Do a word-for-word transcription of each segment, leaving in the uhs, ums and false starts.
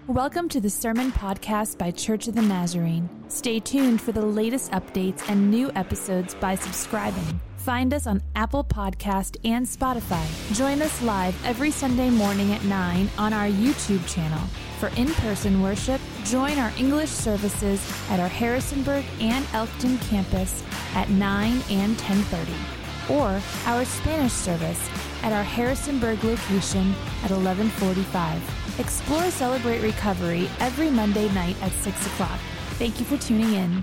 Welcome to the Sermon Podcast by Church of the Nazarene. Stay tuned for the latest updates and new episodes by subscribing. Find us on Apple Podcast and Spotify. Join us live every Sunday morning at nine on our YouTube channel. For in-person worship, join our English services at our Harrisonburg and Elkton campus at nine and ten thirty, or our Spanish service at our Harrisonburg location at eleven forty-five. Explore Celebrate Recovery every Monday night at six o'clock. Thank you for tuning in.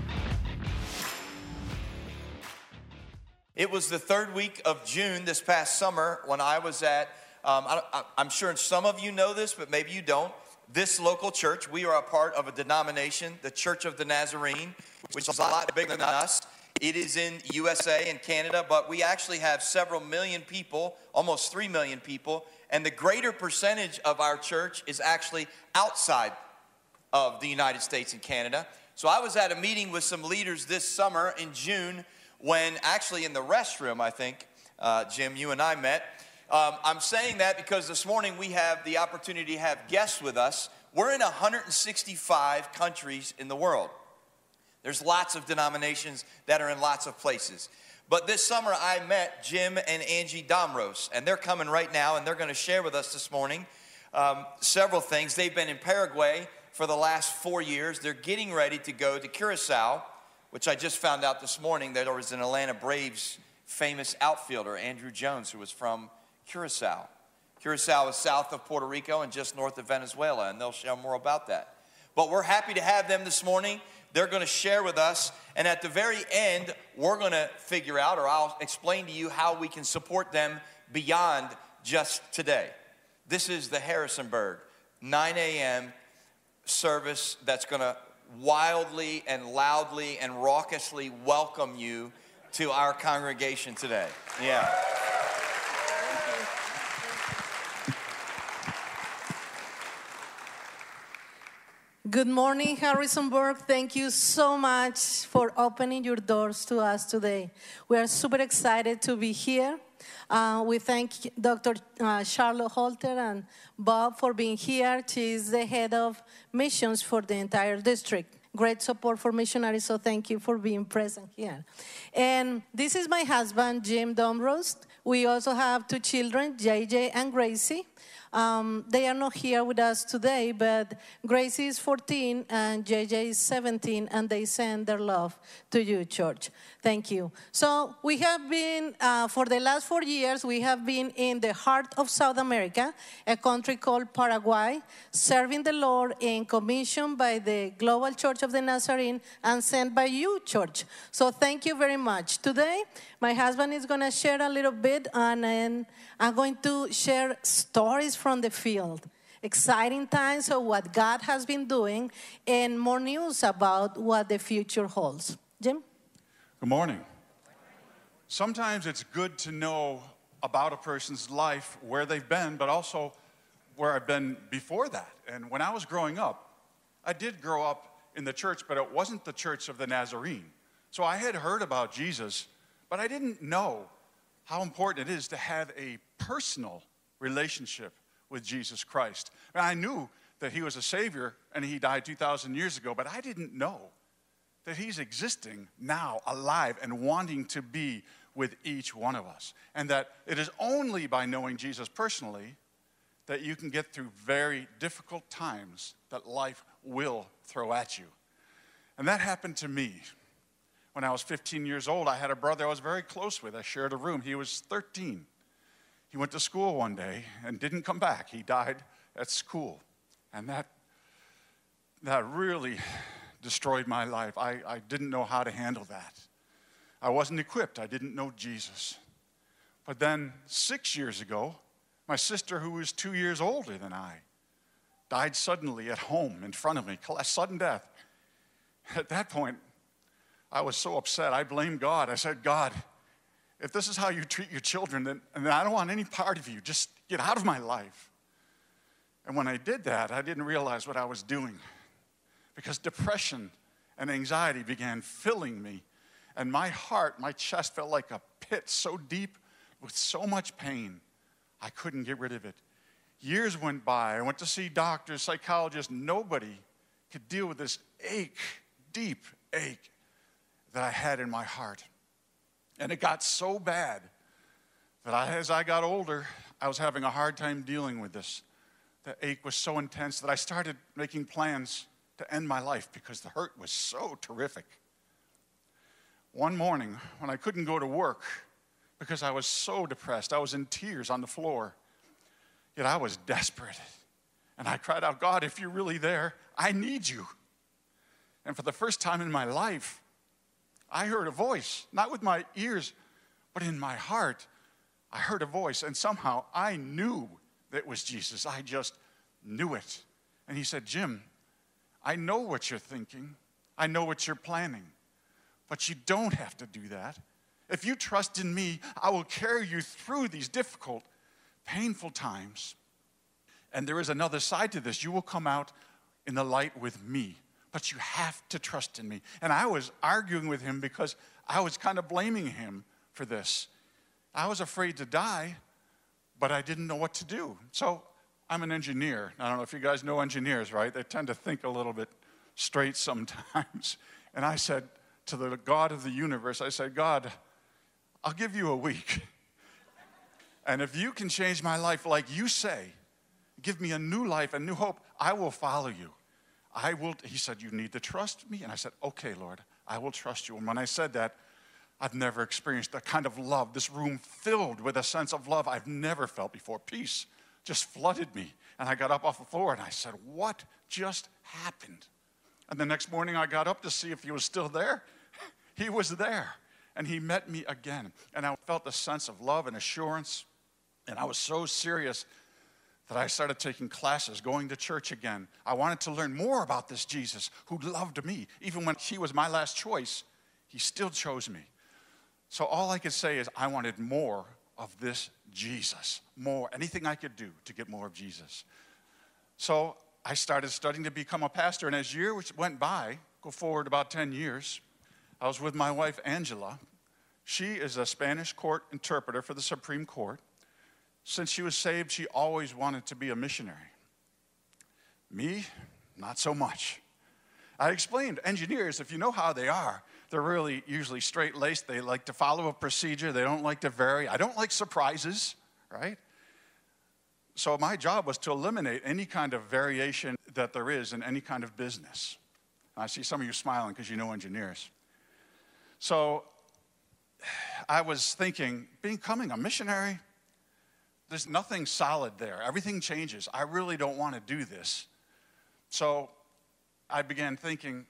It was the third week of June this past summer when I was at, um, I, I, I'm sure some of you know this, but maybe you don't, this local church. We are a part of a denomination, the Church of the Nazarene, which is a lot bigger than us. It is in U S A and Canada, but we actually have several million people, almost three million people, and the greater percentage of our church is actually outside of the United States and Canada. So I was at a meeting with some leaders this summer in June when actually in the restroom, I think, uh, Jim, you and I met. Um, I'm saying that because this morning we have the opportunity to have guests with us. We're in one hundred sixty-five countries in the world. There's lots of denominations that are in lots of places. But this summer I met Jim and Angie Domros, and they're coming right now, and they're going to share with us this morning um, several things. They've been in Paraguay for the last four years. They're getting ready to go to Curacao, which I just found out this morning that there was an Atlanta Braves famous outfielder, Andrew Jones, who was from Curacao. Curacao is south of Puerto Rico and just north of Venezuela, and they'll share more about that. But we're happy to have them this morning. They're going to share with us, and at the very end, we're going to figure out, or I'll explain to you how we can support them beyond just today. This is the Harrisonburg nine a.m. service that's going to wildly and loudly and raucously welcome you to our congregation today. Yeah. Good morning, Harrisonburg. Thank you so much for opening your doors to us today. We are super excited to be here. Uh, we thank Doctor Uh, Charlotte Holter and Bob for being here. She is the head of missions for the entire district. Great support for missionaries, so thank you for being present here. And this is my husband, Jim Domros. We also have two children, J J and Gracie. Um, they are not here with us today, but Gracie is fourteen and J J is seventeen, and they send their love to you, church. Thank you. So we have been, uh, for the last four years, we have been in the heart of South America, a country called Paraguay, serving the Lord in commission by the Global Church of the Nazarene and sent by you, church. So thank you very much. Today, my husband is going to share a little bit, and then I'm going to share stories from the field, exciting times of what God has been doing, and more news about what the future holds. Jim? Good morning. Sometimes it's good to know about a person's life, where they've been, but also where I've been before that. And when I was growing up, I did grow up in the church, but it wasn't the Church of the Nazarene. So I had heard about Jesus, but I didn't know how important it is to have a personal relationship with Jesus Christ. And I knew that he was a Savior and he died two thousand years ago, but I didn't know that he's existing now, alive, and wanting to be with each one of us. And that it is only by knowing Jesus personally that you can get through very difficult times that life will throw at you. And that happened to me. When I was fifteen years old, I had a brother I was very close with. I shared a room. He was thirteen. He went to school one day and didn't come back. He died at school. And that, that really destroyed my life. I, I didn't know how to handle that. I wasn't equipped. I didn't know Jesus. But then six years ago, my sister, who was two years older than I, died suddenly at home in front of me, a sudden death. At that point, I was so upset. I blamed God. I said, God, if this is how you treat your children, then, then I don't want any part of you. Just get out of my life. And when I did that, I didn't realize what I was doing, because depression and anxiety began filling me. And my heart, my chest felt like a pit so deep with so much pain, I couldn't get rid of it. Years went by. I went to see doctors, psychologists. Nobody could deal with this ache, deep ache that I had in my heart. And it got so bad that I, as I got older, I was having a hard time dealing with this. The ache was so intense that I started making plans to end my life because the hurt was so terrific. One morning, when I couldn't go to work because I was so depressed, I was in tears on the floor, yet I was desperate. And I cried out, God, if you're really there, I need you. And for the first time in my life, I heard a voice, not with my ears, but in my heart. I heard a voice, and somehow I knew that it was Jesus. I just knew it. And he said, Jim, I know what you're thinking. I know what you're planning. But you don't have to do that. If you trust in me, I will carry you through these difficult, painful times. And there is another side to this. You will come out in the light with me. But you have to trust in me. And I was arguing with him because I was kind of blaming him for this. I was afraid to die, but I didn't know what to do. So I'm an engineer. I don't know if you guys know engineers, right? They tend to think a little bit straight sometimes. And I said to the God of the universe, I said, God, I'll give you a week. And if you can change my life like you say, give me a new life, a new hope, I will follow you. I will, he said, you need to trust me. And I said, okay, Lord, I will trust you. And when I said that, I've never experienced the kind of love, this room filled with a sense of love I've never felt before. Peace just flooded me. And I got up off the floor and I said, what just happened? And the next morning I got up to see if he was still there. He was there. And he met me again. And I felt a sense of love and assurance. And I was so serious that I started taking classes, going to church again. I wanted to learn more about this Jesus who loved me. Even when he was my last choice, he still chose me. So all I could say is I wanted more of this Jesus, more, anything I could do to get more of Jesus. So I started studying to become a pastor, and as years went by, go forward about ten years, I was with my wife, Angela. She is a Spanish court interpreter for the Supreme Court. Since she was saved, she always wanted to be a missionary. Me, not so much. I explained, engineers, if you know how they are, they're really usually straight-laced. They like to follow a procedure. They don't like to vary. I don't like surprises, right? So my job was to eliminate any kind of variation that there is in any kind of business. I see some of you smiling because you know engineers. So I was thinking, becoming a missionary, there's nothing solid there. Everything changes. I really don't want to do this. So I began thinking,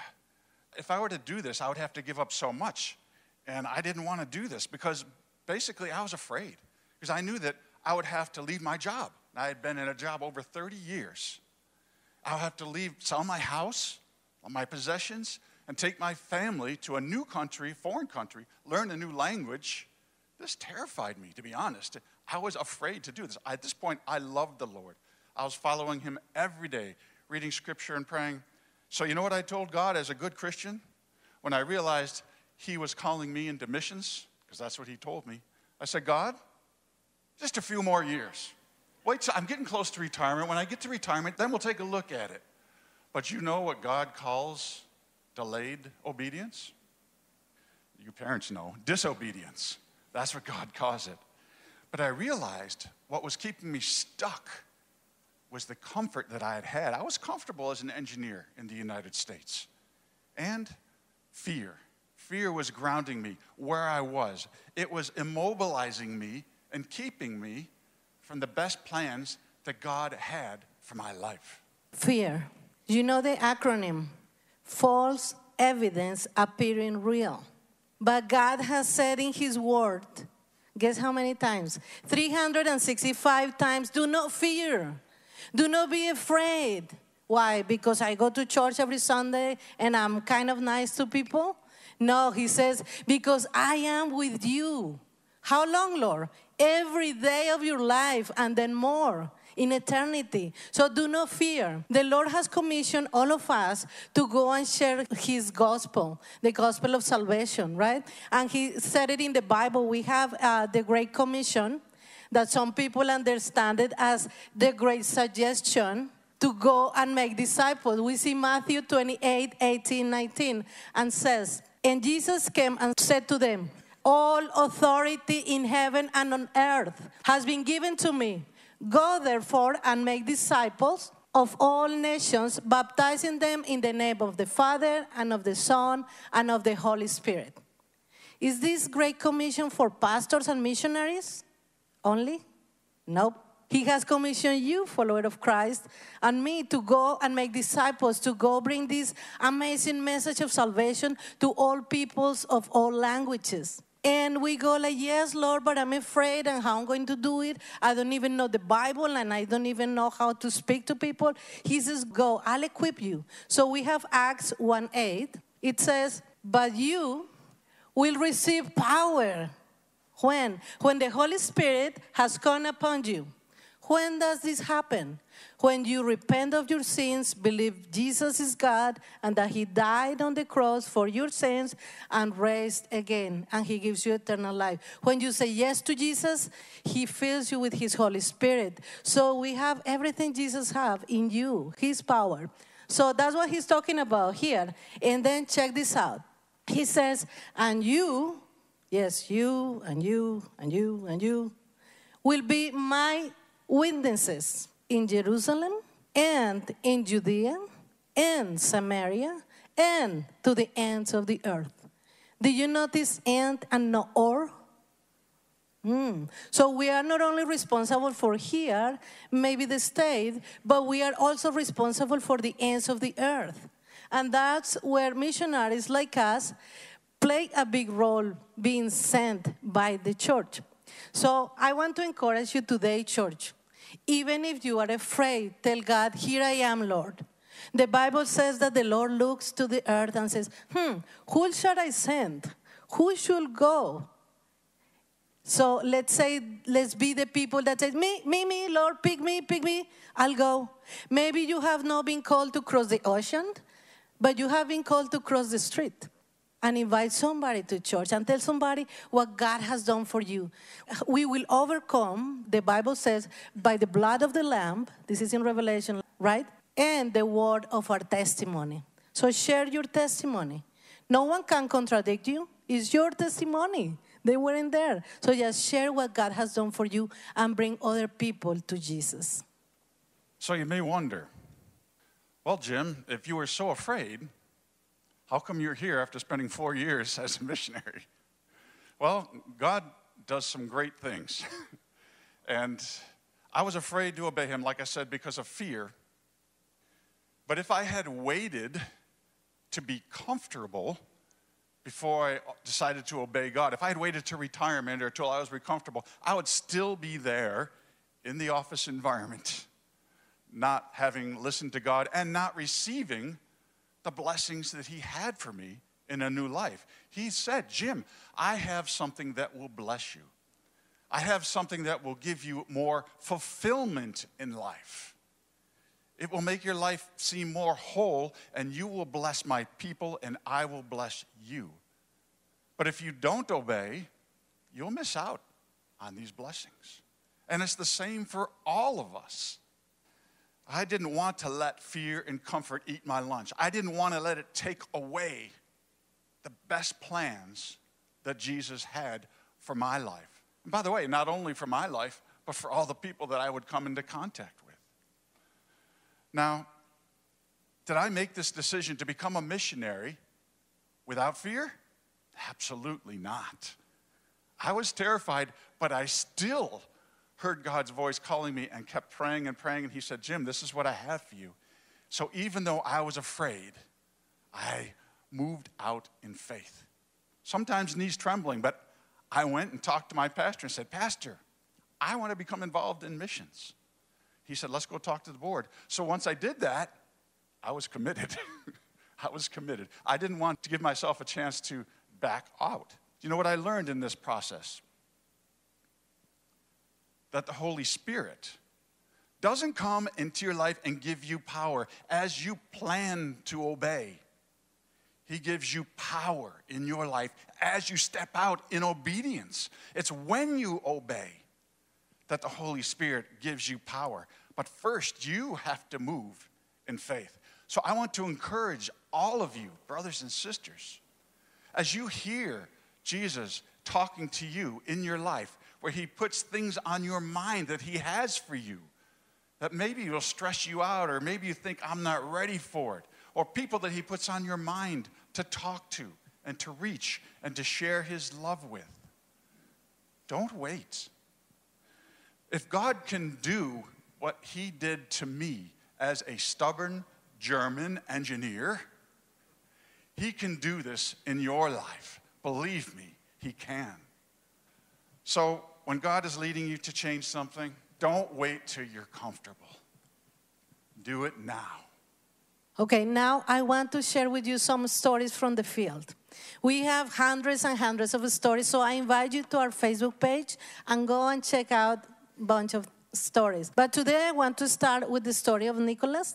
if I were to do this, I would have to give up so much. And I didn't want to do this because basically I was afraid. Because I knew that I would have to leave my job. I had been in a job over thirty years. I would have to leave, sell my house, all my possessions, and take my family to a new country, foreign country, learn a new language. This terrified me, to be honest. I was afraid to do this. At this point, I loved the Lord. I was following him every day, reading scripture and praying. So you know what I told God as a good Christian? When I realized he was calling me into missions, because that's what he told me, I said, God, just a few more years. Wait till I'm getting close to retirement. When I get to retirement, then we'll take a look at it. But you know what God calls delayed obedience? You parents know, disobedience. That's what God calls it. But I realized what was keeping me stuck was the comfort that I had had. I was comfortable as an engineer in the United States. And fear. Fear was grounding me where I was. It was immobilizing me and keeping me from the best plans that God had for my life. Fear. You know the acronym, false evidence appearing real. But God has said in his word, guess how many times? three hundred sixty-five times, do not fear. Do not be afraid. Why? Because I go to church every Sunday and I'm kind of nice to people? No, he says, because I am with you. How long, Lord? Every day of your life and then more in eternity. So do not fear. The Lord has commissioned all of us to go and share his gospel, the gospel of salvation, right? And he said it in the Bible. We have uh, the Great Commission that some people understand it as the great suggestion to go and make disciples. We see Matthew twenty-eight, eighteen, nineteen, and says, and Jesus came and said to them, all authority in heaven and on earth has been given to me. Go therefore and make disciples of all nations, baptizing them in the name of the Father and of the Son and of the Holy Spirit. Is this great commission for pastors and missionaries only? Nope. He has commissioned you, follower of Christ, and me to go and make disciples, to go bring this amazing message of salvation to all peoples of all languages. And we go like, yes, Lord, but I'm afraid, and how I'm going to do it. I don't even know the Bible, and I don't even know how to speak to people. He says, go, I'll equip you. So we have Acts one eight. It says, but you will receive power. When? When the Holy Spirit has come upon you. When does this happen? When you repent of your sins, believe Jesus is God, and that he died on the cross for your sins and raised again, and he gives you eternal life. When you say yes to Jesus, he fills you with his Holy Spirit. So we have everything Jesus has in you, his power. So that's what he's talking about here. And then check this out. He says, and you, yes, you, and you, and you, and you, will be my witnesses in Jerusalem and in Judea and Samaria and to the ends of the earth. Do you notice and and no or? Mm. So we are not only responsible for here, maybe the state, but we are also responsible for the ends of the earth. And that's where missionaries like us play a big role, being sent by the church. So I want to encourage you today, church. Even if you are afraid, tell God, here I am, Lord. The Bible says that the Lord looks to the earth and says, hmm, who shall I send? Who should go? So let's say, let's be the people that say, me, me, me, Lord, pick me, pick me, I'll go. Maybe you have not been called to cross the ocean, but you have been called to cross the street. And invite somebody to church and tell somebody what God has done for you. We will overcome, the Bible says, by the blood of the Lamb. This is in Revelation, right? And the word of our testimony. So share your testimony. No one can contradict you. It's your testimony. They weren't there. So just share what God has done for you and bring other people to Jesus. So you may wonder, well, Jim, if you were so afraid, how come you're here after spending four years as a missionary? Well, God does some great things. And I was afraid to obey him, like I said, because of fear. But if I had waited to be comfortable before I decided to obey God, if I had waited to retirement or until I was comfortable, I would still be there in the office environment, not having listened to God and not receiving the blessings that he had for me in a new life. He said, Jim, I have something that will bless you. I have something that will give you more fulfillment in life. It will make your life seem more whole, and you will bless my people, and I will bless you. But if you don't obey, you'll miss out on these blessings. And it's the same for all of us. I didn't want to let fear and comfort eat my lunch. I didn't want to let it take away the best plans that Jesus had for my life. And by the way, not only for my life, but for all the people that I would come into contact with. Now, did I make this decision to become a missionary without fear? Absolutely not. I was terrified, but I still heard God's voice calling me and kept praying and praying. And he said, Jim, this is what I have for you. So even though I was afraid, I moved out in faith. Sometimes knees trembling, but I went and talked to my pastor and said, Pastor, I want to become involved in missions. He said, let's go talk to the board. So once I did that, I was committed. I was committed. I didn't want to give myself a chance to back out. You know what I learned in this process? That the Holy Spirit doesn't come into your life and give you power as you plan to obey. He gives you power in your life as you step out in obedience. It's when you obey that the Holy Spirit gives you power. But first, you have to move in faith. So I want to encourage all of you, brothers and sisters, as you hear Jesus talking to you in your life, where he puts things on your mind that he has for you, that maybe will stress you out, or maybe you think, I'm not ready for it, or people that he puts on your mind to talk to and to reach and to share his love with. Don't wait. If God can do what he did to me as a stubborn German engineer, he can do this in your life. Believe me, he can. So when God is leading you to change something, don't wait till you're comfortable. Do it now. Okay, now I want to share with you some stories from the field. We have hundreds and hundreds of stories, so I invite you to our Facebook page and go and check out a bunch of stories. But today I want to start with the story of Nicholas.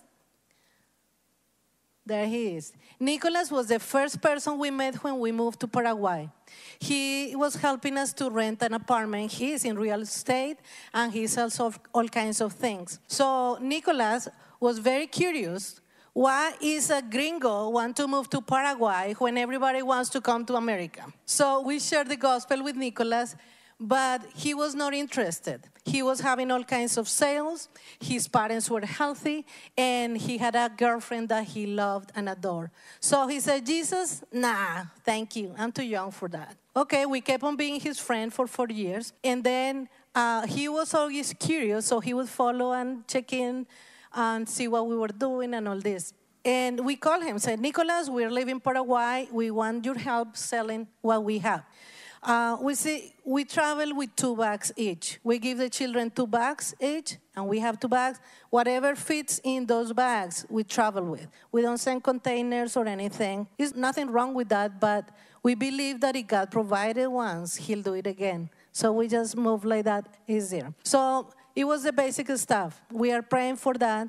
There he is. Nicholas was the first person we met when we moved to Paraguay. He was helping us to rent an apartment. He's in real estate, and he sells all kinds of things. So Nicholas was very curious. Why is a gringo want to move to Paraguay when everybody wants to come to America? So we shared the gospel with Nicholas, but he was not interested. He was having all kinds of sales. His parents were healthy, and he had a girlfriend that he loved and adored. So he said, Jesus, nah, thank you. I'm too young for that. Okay, we kept on being his friend for four years. And then uh, he was always curious, so he would follow and check in and see what we were doing and all this. And we called him, said, Nicholas, we're leaving Paraguay. We want your help selling what we have. Uh, we see we travel with two bags each. We give the children two bags each, and we have two bags. Whatever fits in those bags, we travel with. We don't send containers or anything. There's nothing wrong with that, but we believe that if God provided once, he'll do it again. So we just move like that easier. So it was the basic stuff. We are praying for that.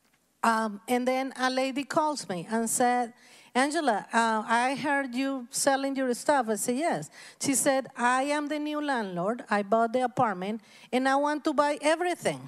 Um, and then a lady calls me and said, Angela, uh, I heard you selling your stuff. I said, yes. She said, I am the new landlord. I bought the apartment, and I want to buy everything.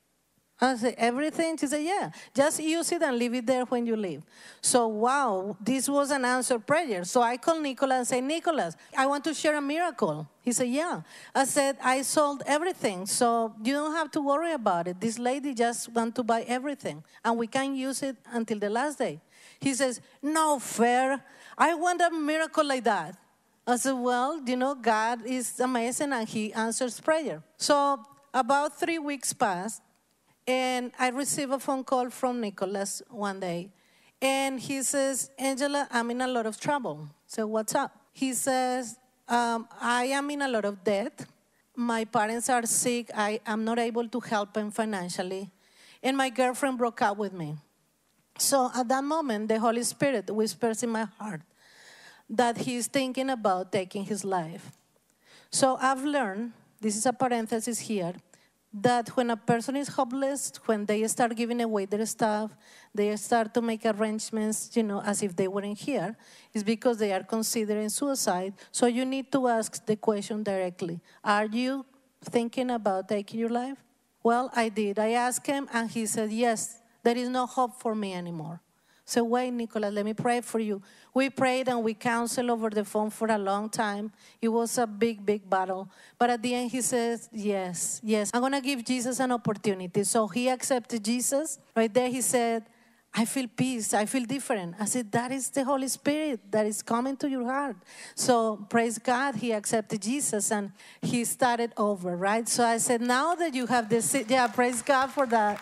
I said, everything? She said, yeah. Just use it and leave it there when you leave. So, wow, this was an answered prayer. So I called Nicholas and said, Nicholas, I want to share a miracle. He said, yeah. I said, I sold everything, so you don't have to worry about it. This lady just wants to buy everything, and we can use it until the last day. He says, no fair. I want a miracle like that. I said, well, you know, God is amazing, and he answers prayer. So about three weeks passed, and I received a phone call from Nicholas one day. And he says, Angela, I'm in a lot of trouble. So what's up? He says, um, I am in a lot of debt. My parents are sick. I am not able to help them financially. And my girlfriend broke up with me. So at that moment, the Holy Spirit whispers in my heart that he's thinking about taking his life. So I've learned, this is a parenthesis here, that when a person is hopeless, when they start giving away their stuff, they start to make arrangements, you know, as if they weren't here, it's because they are considering suicide. So you need to ask the question directly. Are you thinking about taking your life? Well, I did. I asked him, and he said, yes, there is no hope for me anymore. So wait, Nicholas, let me pray for you. We prayed and we counseled over the phone for a long time. It was a big, big battle. But at the end, he says, yes, yes, I'm going to give Jesus an opportunity. So he accepted Jesus. Right there, he said, I feel peace. I feel different. I said, that is the Holy Spirit that is coming to your heart. So praise God, he accepted Jesus and he started over, right? So I said, now that you have this, yeah, praise God for that.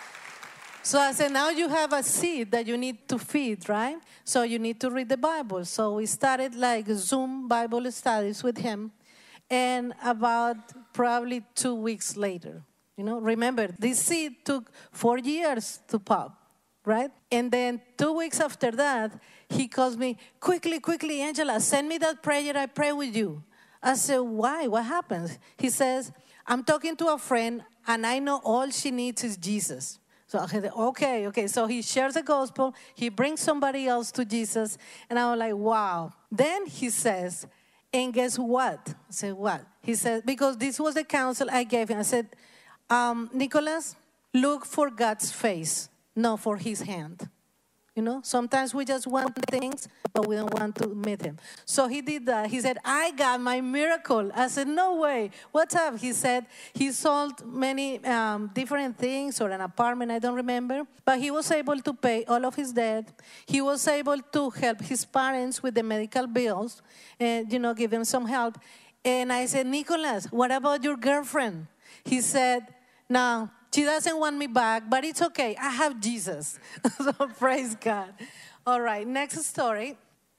So I said, now you have a seed that you need to feed, right? So you need to read the Bible. So we started like Zoom Bible studies with him. And about probably two weeks later, you know, remember, this seed took four years to pop, right? And then two weeks after that, he calls me, quickly, quickly, Angela, send me that prayer I pray with you. I said, why? What happens? He says, I'm talking to a friend, and I know all she needs is Jesus. So I said, okay, okay. So he shares the gospel. He brings somebody else to Jesus. And I was like, wow. Then he says, and guess what? I said, what? He said, because this was the counsel I gave him. I said, um, Nicholas, look for God's face, not for his hand. You know, sometimes we just want things, but we don't want to meet him. So he did that. He said, I got my miracle. I said, no way. What's up? He said he sold many um, different things or an apartment, I don't remember. But he was able to pay all of his debt. He was able to help his parents with the medical bills and, you know, give them some help. And I said, Nicholas, what about your girlfriend? He said, no. She doesn't want me back, but it's okay. I have Jesus. So praise God. All right, next story.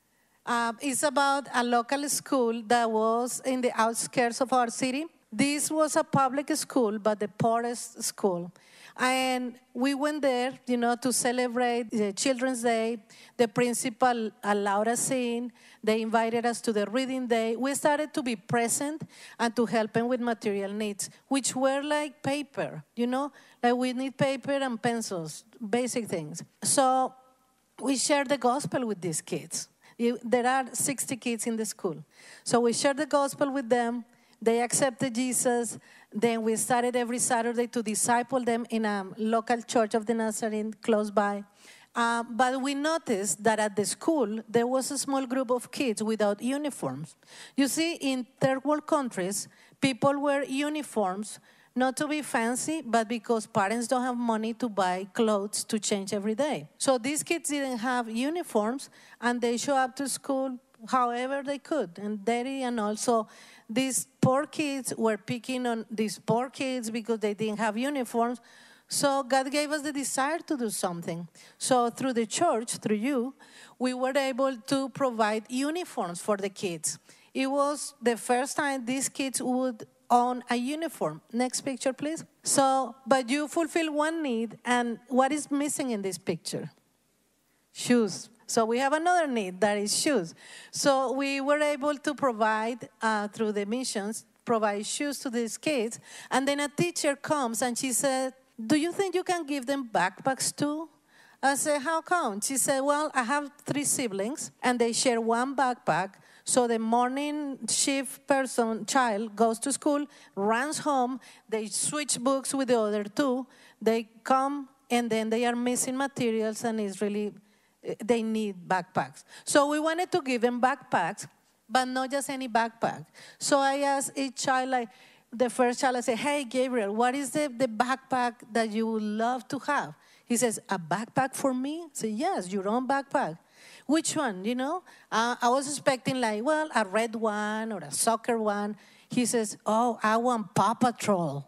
Um, it's about a local school that was in the outskirts of our city. This was a public school, but the poorest school. And we went there, you know, to celebrate the Children's Day. The principal allowed us in. They invited us to the reading day. We started to be present and to help them with material needs, which were like paper, you know, like we need paper and pencils, basic things. So we shared the gospel with these kids. There are sixty kids in the school. So we shared the gospel with them. They accepted Jesus. Then we started every Saturday to disciple them in a local church of the Nazarene close by. Uh, but we noticed that at the school, there was a small group of kids without uniforms. You see, in third world countries, people wear uniforms not to be fancy, but because parents don't have money to buy clothes to change every day. So these kids didn't have uniforms, and they show up to school however they could, and dirty, and also these poor kids were picking on these poor kids because they didn't have uniforms. So God gave us the desire to do something. So through the church, through you, we were able to provide uniforms for the kids. It was the first time these kids would own a uniform. Next picture, please. So, but you fulfill one need, and what is missing in this picture? Shoes. So we have another need, that is shoes. So we were able to provide, uh, through the missions, provide shoes to these kids. And then a teacher comes and she said, do you think you can give them backpacks too? I said, how come? She said, well, I have three siblings and they share one backpack. So the morning shift person, child, goes to school, runs home, they switch books with the other two, they come and then they are missing materials and it's really, they need backpacks. So we wanted to give them backpacks, but not just any backpack. So I asked each child, like, the first child, I said, hey, Gabriel, what is the, the backpack that you would love to have? He says, a backpack for me? I said, yes, your own backpack. Which one, you know? Uh, I was expecting like, well, a red one or a soccer one. He says, oh, I want Paw Patrol.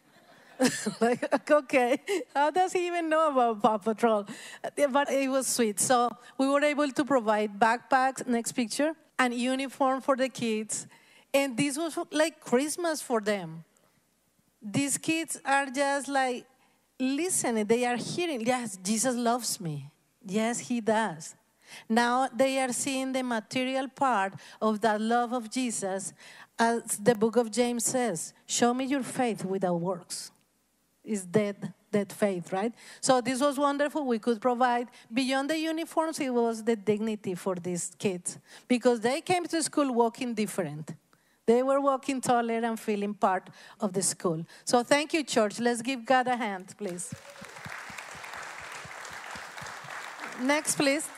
Like, okay, how does he even know about Paw Patrol? But it was sweet. So we were able to provide backpacks, next picture, and uniform for the kids. And this was like Christmas for them. These kids are just like listening. They are hearing, yes, Jesus loves me. Yes, he does. Now they are seeing the material part of that love of Jesus. As the book of James says, show me your faith without works. It's dead, dead faith, right? So this was wonderful. We could provide, beyond the uniforms, it was the dignity for these kids. Because they came to school walking different. They were walking taller and feeling part of the school. So thank you, church. Let's give God a hand, please. Next, please.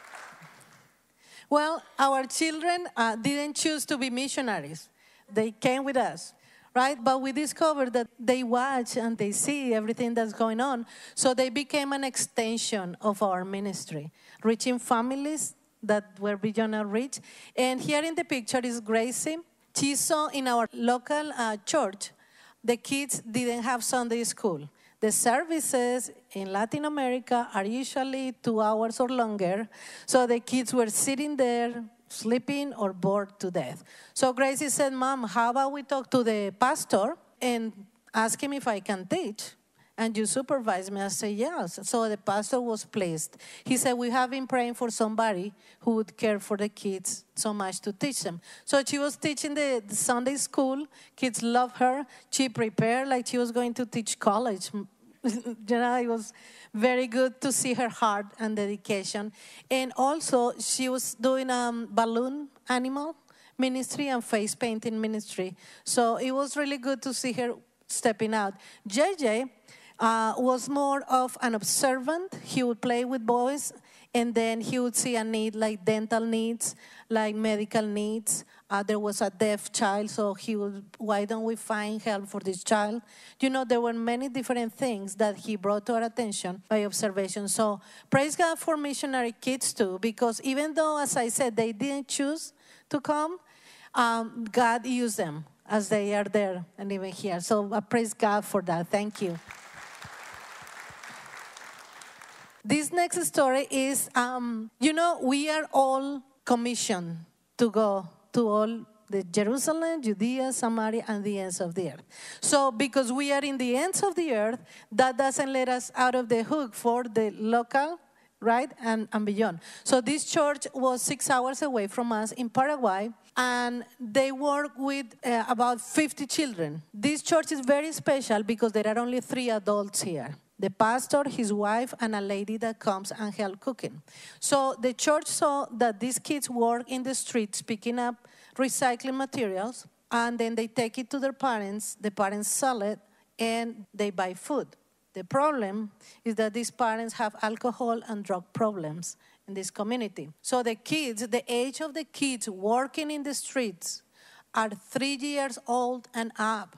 Well, our children uh, didn't choose to be missionaries. They came with us, right? But we discovered that they watch and they see everything that's going on. So they became an extension of our ministry, reaching families that were beyond our reach. And here in the picture is Gracie. She saw in our local uh, church, the kids didn't have Sunday school. The services in Latin America are usually two hours or longer. So the kids were sitting there, sleeping or bored to death. So Gracie said, Mom, how about we talk to the pastor and ask him if I can teach? And you supervise me. I said, yes. So the pastor was pleased. He said, we have been praying for somebody who would care for the kids so much to teach them. So she was teaching the, the Sunday school. Kids love her. She prepared like she was going to teach college. You know, it was very good to see her heart and dedication. And also, she was doing a um, balloon animal ministry and face painting ministry. So it was really good to see her stepping out. J J uh, was more of an observant. He would play with boys, and then he would see a need like dental needs, like medical needs. Uh, there was a deaf child, so he would, why don't we find help for this child? You know, there were many different things that he brought to our attention by observation. So praise God for missionary kids too, because even though, as I said, they didn't choose to come, um, God used them as they are there and even here. So uh, praise God for that. Thank you. This next story is, um, you know, we are all commissioned to go to all the Jerusalem, Judea, Samaria, and the ends of the earth. So because we are in the ends of the earth, that doesn't let us out of the hook for the local, right, and, and beyond. So this church was six hours away from us in Paraguay, and they work with uh, about fifty children. This church is very special because there are only three adults here. The pastor, his wife, and a lady that comes and helps cooking. So the church saw that these kids work in the streets picking up recycling materials, and then they take it to their parents. The parents sell it, and they buy food. The problem is that these parents have alcohol and drug problems in this community. So the kids, the age of the kids working in the streets are three years old and up.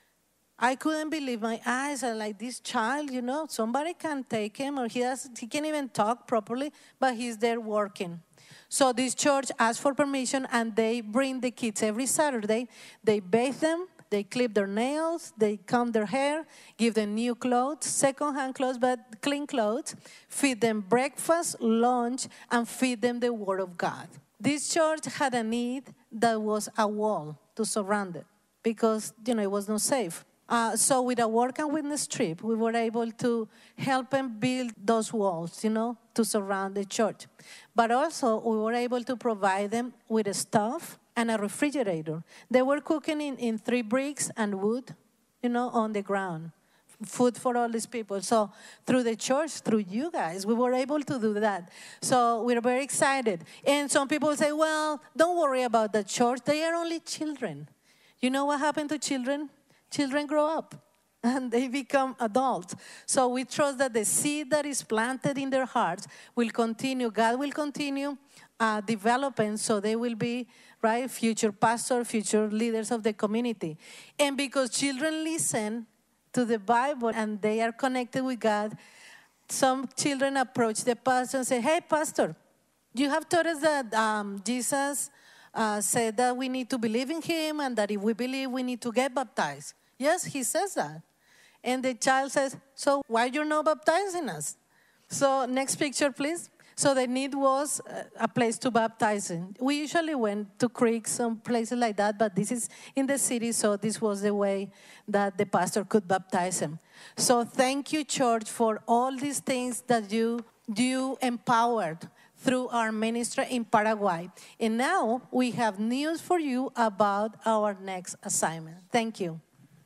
I couldn't believe my eyes. I like, this child, you know, somebody can take him, or he has, he can't even talk properly, but he's there working. So this church asked for permission, and they bring the kids every Saturday. They bathe them, they clip their nails, they comb their hair, give them new clothes, second-hand clothes, but clean clothes, feed them breakfast, lunch, and feed them the Word of God. This church had a need that was a wall to surround it because, you know, it was not safe. Uh, so with a work and witness trip, we were able to help them build those walls, you know, to surround the church. But also, we were able to provide them with a stove and a refrigerator. They were cooking in, in three bricks and wood, you know, on the ground. Food for all these people. So through the church, through you guys, we were able to do that. So we're very excited. And some people say, well, don't worry about the church. They are only children. You know what happened to children? Children grow up and they become adults. So we trust that the seed that is planted in their hearts will continue. God will continue uh, developing, so they will be, right, future pastors, future leaders of the community. And because children listen to the Bible and they are connected with God, some children approach the pastor and say, hey, pastor, you have taught us that um, Jesus uh, said that we need to believe in him, and that if we believe, we need to get baptized. Yes, he says that. And the child says, so why you're not baptizing us? So next picture, please. So the need was a place to baptize in. We usually went to creeks, some places like that, but this is in the city, so this was the way that the pastor could baptize him. So thank you, church, for all these things that you, you empowered through our ministry in Paraguay. And now we have news for you about our next assignment. Thank you.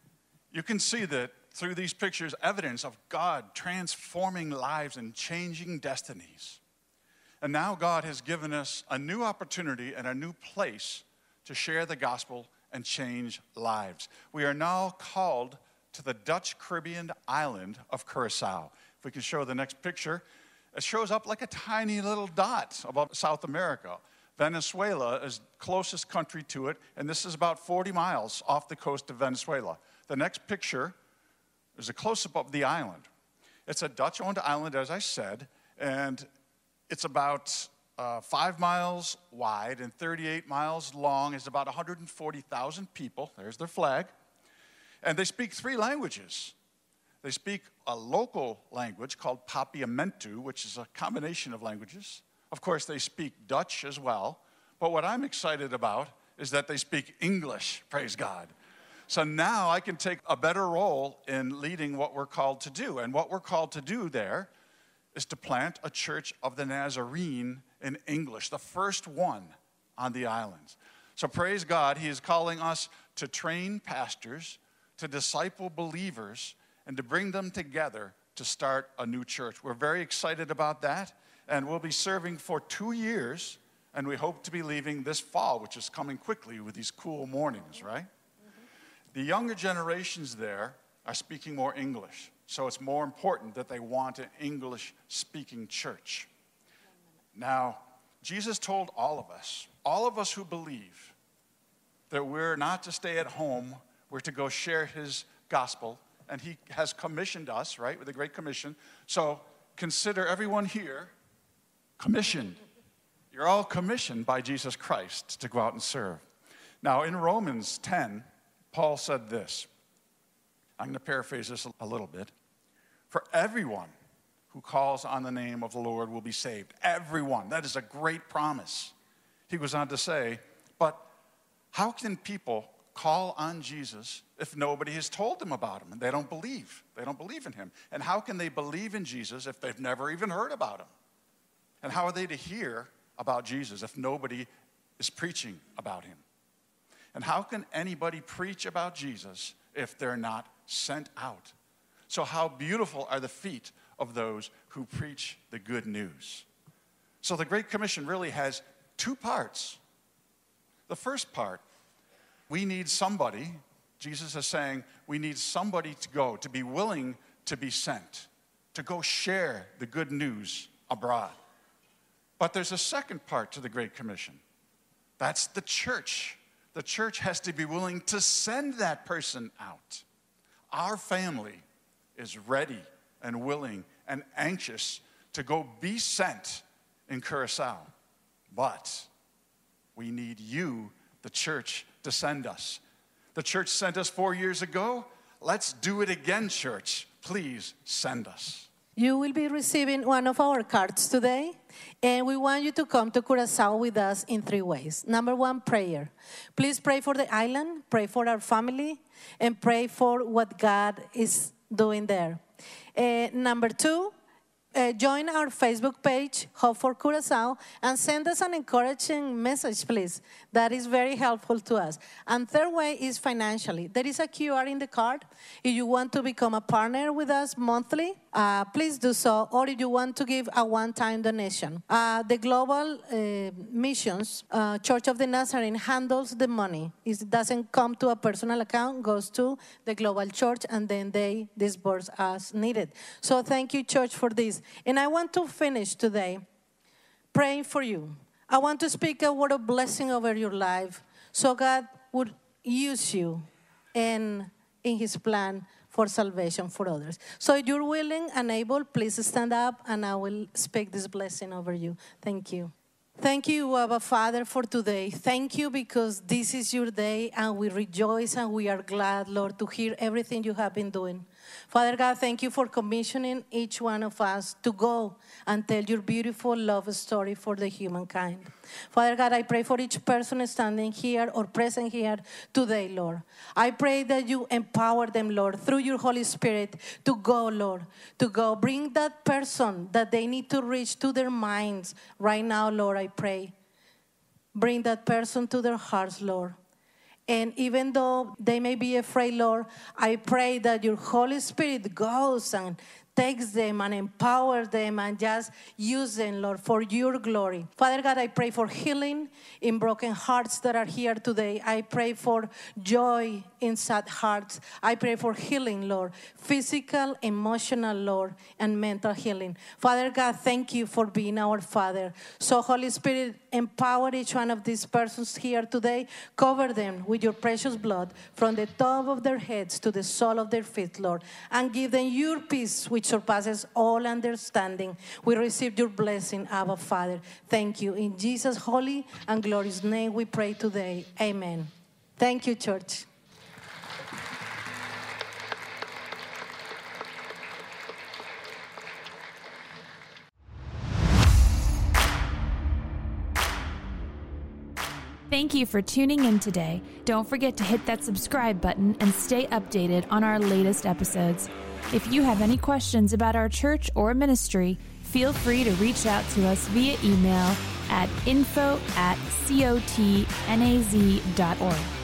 You can see that through these pictures, evidence of God transforming lives and changing destinies. And now God has given us a new opportunity and a new place to share the gospel and change lives. We are now called to the Dutch Caribbean island of Curacao. If we can show the next picture, it shows up like a tiny little dot above South America. Venezuela is closest country to it, and this is about forty miles off the coast of Venezuela. The next picture is a close-up of the island. It's a Dutch-owned island, as I said, and it's about uh, five miles wide and thirty-eight miles long. It's about one hundred forty thousand people. There's their flag. And they speak three languages. They speak a local language called Papiamentu, which is a combination of languages. Of course, they speak Dutch as well. But what I'm excited about is that they speak English, praise God. So now I can take a better role in leading what we're called to do. And what we're called to do there is to plant a church of the Nazarene in English, the first one on the islands. So praise God, he is calling us to train pastors, to disciple believers, and to bring them together to start a new church. We're very excited about that, and we'll be serving for two years, and we hope to be leaving this fall, which is coming quickly with these cool mornings, right? Mm-hmm. The younger generations there are speaking more English, so it's more important that they want an English-speaking church. Now, Jesus told all of us, all of us who believe, that we're not to stay at home, we're to go share his gospel, and he has commissioned us, right, with the Great Commission. So consider everyone here commissioned. You're all commissioned by Jesus Christ to go out and serve. Now, in Romans ten, Paul said this. I'm going to paraphrase this a little bit. For everyone who calls on the name of the Lord will be saved. Everyone. That is a great promise. He goes on to say, but how can people call on Jesus if nobody has told them about him and they don't believe? They don't believe in him. And how can they believe in Jesus if they've never even heard about him? And how are they to hear about Jesus if nobody is preaching about him? And how can anybody preach about Jesus if they're not sent out? So how beautiful are the feet of those who preach the good news. So the Great Commission really has two parts. The first part, we need somebody, Jesus is saying, we need somebody to go, to be willing to be sent, to go share the good news abroad. But there's a second part to the Great Commission. That's the church. The church has to be willing to send that person out. Our family is ready and willing and anxious to go be sent in Curacao. But we need you, the church, to send us. The church sent us four years ago. Let's do it again, church. Please send us. You will be receiving one of our cards today, and we want you to come to Curacao with us in three ways. Number one, prayer. Please pray for the island, pray for our family, and pray for what God is doing there. Uh, number two, uh, join our Facebook page, Hope for Curacao, and send us an encouraging message, please. That is very helpful to us. And third way is financially. There is a Q R in the card. If you want to become a partner with us monthly, uh, please do so. Or if you want to give a one-time donation. Uh, the Global uh, Missions uh, Church of the Nazarene handles the money. It doesn't come to a personal account, goes to the Global Church, and then they disburse as needed. So thank you, church, for this. And I want to finish today praying for you. I want to speak a word of blessing over your life so God would use you in, in his plan for salvation for others. So if you're willing and able, please stand up and I will speak this blessing over you. Thank you. Thank you, Abba Father, for today. Thank you because this is your day and we rejoice and we are glad, Lord, to hear everything you have been doing. Father God, thank you for commissioning each one of us to go and tell your beautiful love story for the humankind. Father God, I pray for each person standing here or present here today, Lord. I pray that you empower them, Lord, through your Holy Spirit to go, Lord, to go. Bring that person that they need to reach to their minds right now, Lord, I pray. Bring that person to their hearts, Lord. And even though they may be afraid, Lord, I pray that your Holy Spirit goes and takes them and empowers them and just use them, Lord, for your glory. Father God, I pray for healing in broken hearts that are here today. I pray for joy in sad hearts. I pray for healing, Lord, physical, emotional, Lord, and mental healing. Father God, thank you for being our Father. So, Holy Spirit, empower each one of these persons here today. Cover them with your precious blood from the top of their heads to the sole of their feet, Lord, and give them your peace, which surpasses all understanding. We receive your blessing, Abba Father. Thank you. In Jesus' holy and glorious name we pray today. Amen. Thank you, church. Thank you for tuning in today. Don't forget to hit that subscribe button and stay updated on our latest episodes. If you have any questions about our church or ministry, feel free to reach out to us via email at info at cotnaz dot org.